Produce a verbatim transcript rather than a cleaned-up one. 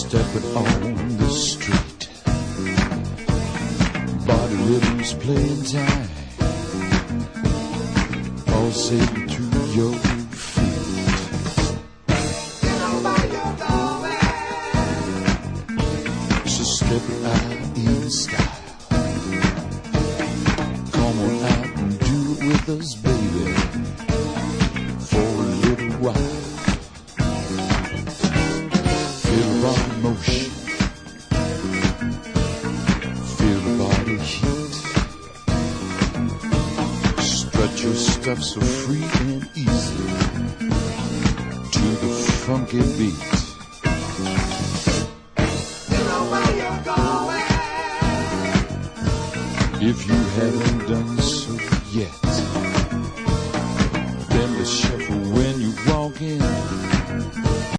stepping on the street. Body rhythms playing time, pulsating through your feet. You know where you're going, so step out in style. Come on out and do it with us, baby, for a little while. Feel the body motion, feel the body heat. Strut your stuff so free and easy to the funky beat. You know where you're going, if you haven't done so yet. Then the shuffle